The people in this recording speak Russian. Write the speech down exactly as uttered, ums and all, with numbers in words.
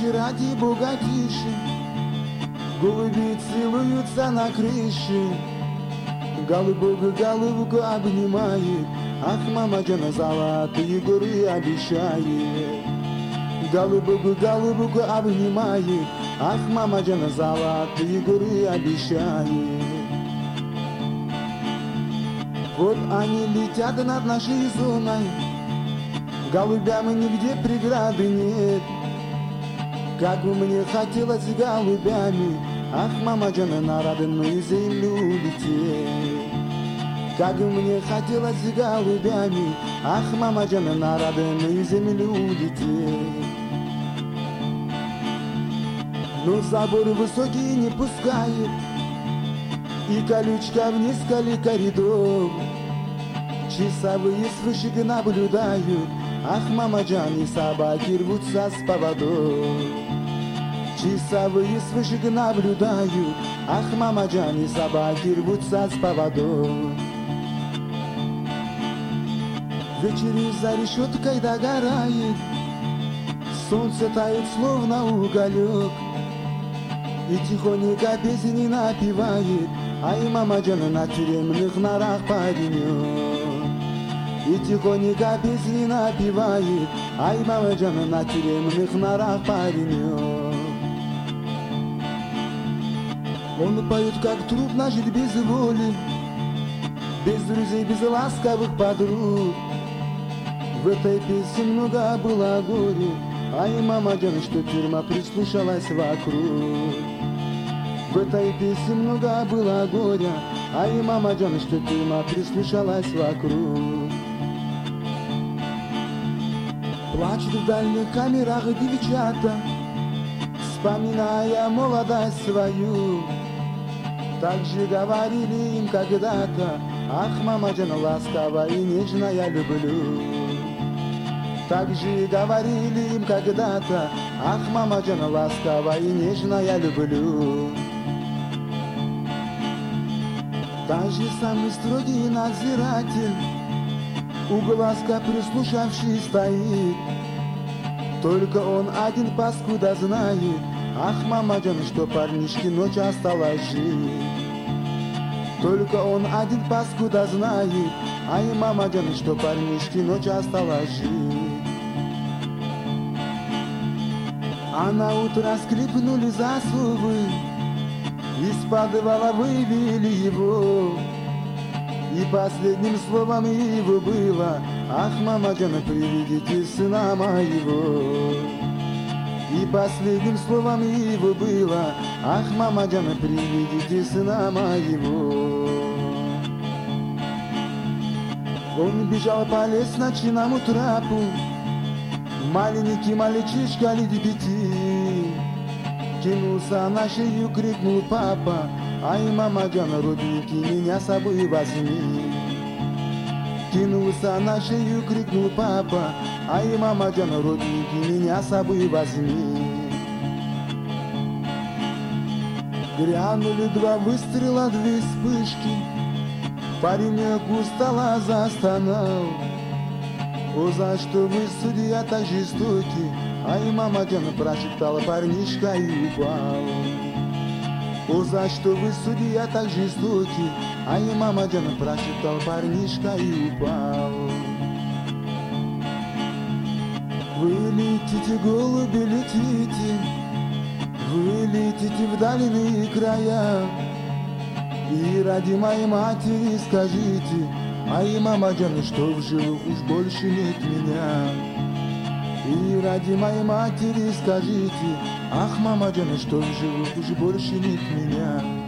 Ночи ради богатейши, голуби целуются на крыше. Голубок головку обнимает, ах, мама Джана золотые горы обещает. Голубок головку обнимает, ах, мама Джана золотые горы обещает. Вот они летят над нашей зоной, голубям нигде преграды нет. Как бы мне хотелось голубями, ах, мама Джана, на родную землю лететь. Как бы мне хотелось голубями, ах, мама Джана, на родную землю лететь. Но забор высокий не пускает, и колючка вниз коли коридор. Часовые с вышек наблюдают, ах, мама Джан, и собаки рвутся с поводов. Часовые с вышек наблюдают, ах, мама Джан, и собаки рвутся с поводов. Вечер за решеткой догорает, солнце тает словно уголек, и тихонько песни напевает, ай, мама Джан, на тюремных нарах паренек. И тихонько песни напевает, ай, мама Джан, на тюремных нарах паренек. Он поет, как трудно жить без воли, без друзей, без ласковых подруг. В этой песне много было горя, ай, мама Джан, что тюрьма прислушалась вокруг. В этой песне много было горя, ай, мама Джан, что тюрьма прислушалась вокруг. Плачут в дальних камерах девчата, вспоминая молодость свою. Так же говорили им когда-то, ах, мама Джан, ласково и нежно я люблю. Так же говорили им когда-то, ах, мама Джан, ласково и нежно я люблю. Даже самый строгий надзиратель у глазка прислушавший стоит. Только он один паскуда знает, ах, мама Джан, что парнишке ночь осталась жить. Только он один паскуда знает, ай, мама Джан, что парнишке ночь осталась жить. А на утро скрипнули засовы, из подвала вывели его. И последним словом его было, ах, мама Джан, приведите сына моего. И последним словом его было, ах, мама Джан, приведите сына моего. Он бежал по лесночному трапу, маленький мальчишка лет пяти. Кинулся на шею, крикнул папа, ай, мама Джан, родненький, меня с собой возьми. Кинулся на шею, крикнул папа, ай, мама Джан, родненький, меня с собой возьми. Грянули два выстрела, две вспышки, паренек устало застонал. О, за что вы, судья, так жестоки, ай, мама Джан, прошептал парнишка и упал. О, за что вы, судья, так жестоки, ай, мама Джан, прошептал парнишка и упал. Вы летите, голуби, летите, вы летите в дальние края, и ради моей матери скажите, ай, мама Джан, что в живых уж больше нет меня. И ради моей матери скажите, ах, мама Джан, что в живых уж больше нет меня.